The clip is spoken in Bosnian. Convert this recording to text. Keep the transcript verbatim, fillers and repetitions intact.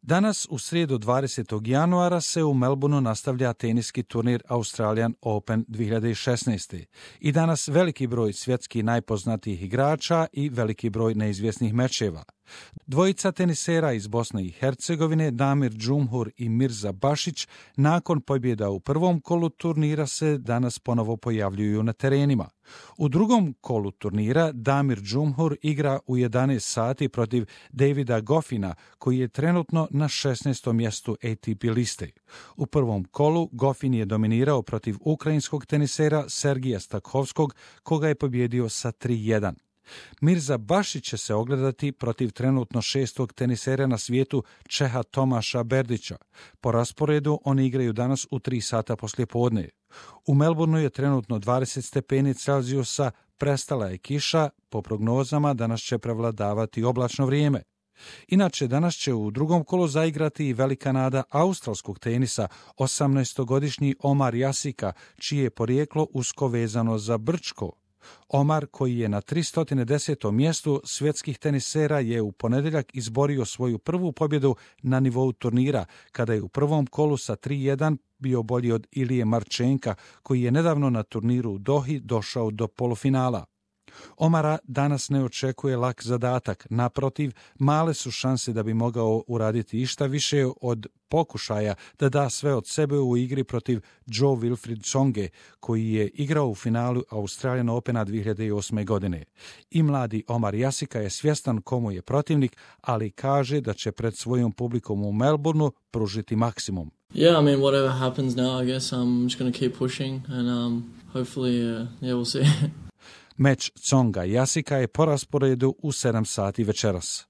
Danas, u srijedu dvadesetog januara, se u Melbourneu nastavlja teniski turnir Australian Open dvije hiljade šesnaest. I danas veliki broj svjetskih najpoznatijih igrača i veliki broj neizvjesnih mečeva. Dvojica tenisera iz Bosne i Hercegovine, Damir Džumhur i Mirza Bašić, nakon pobjeda u prvom kolu turnira se danas ponovo pojavljuju na terenima. U drugom kolu turnira Damir Džumhur igra u jedanaest sati protiv Davida Goffina, koji je trenutno na šesnaestom mjestu A T P liste. U prvom kolu Goffin je dominirao protiv ukrajinskog tenisera Sergija Stakhovskog, koga je pobjedio sa tri jedan. Mirza Bašić će se ogledati protiv trenutno šestog tenisera na svijetu Čeha Tomaša Berdića. Po rasporedu oni igraju danas u tri sata poslijepodne. U Melbourneu je trenutno dvadeset stepeni Celzijusa, prestala je kiša, po prognozama danas će prevladavati oblačno vrijeme. Inače, danas će u drugom kolu zaigrati i velika nada australskog tenisa, osamnaestogodišnji Omar Jasika, čije je porijeklo usko vezano za Brčko. Omar, koji je na tristo desetom mjestu svjetskih tenisera, je u ponedjeljak izborio svoju prvu pobjedu na nivou turnira, kada je u prvom kolu sa tri jedan bio bolji od Ilije Marčenka, koji je nedavno na turniru u Dohi došao do polufinala. Omara danas ne očekuje lak zadatak, naprotiv, male su šanse da bi mogao uraditi išta više od pokušaja da da sve od sebe u igri protiv Joe Wilfried Tsonge, koji je igrao u finalu Australian Opena dvije hiljade osme. godine. I mladi Omar Jasika je svjestan komu je protivnik, ali kaže da će pred svojom publikom u Melbourneu pružiti maksimum. Yeah, I mean, whatever happens now, I guess I'm just going to keep pushing and um, hopefully, uh, yeah, we'll see. Meč Tsonga Jasika je po rasporedu u sedam sati večeras.